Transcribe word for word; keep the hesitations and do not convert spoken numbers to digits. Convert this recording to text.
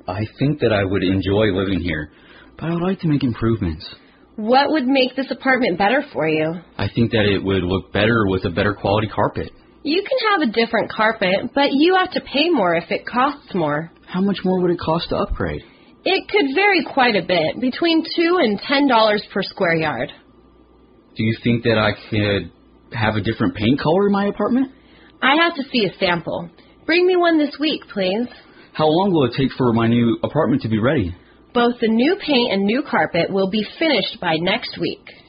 I think that I would enjoy living here, but I would like to make improvements. What would make this apartment better for you? I think that it would look better with a better quality carpet. You can have a different carpet, but you have to pay more if it costs more. How much more would it cost to upgrade? It could vary quite a bit, between two and ten dollars per square yard. Do you think that I could have a different paint color in my apartment? I have to see a sample. Bring me one this week, please. How long will it take for my new apartment to be ready? Both the new paint and new carpet will be finished by next week.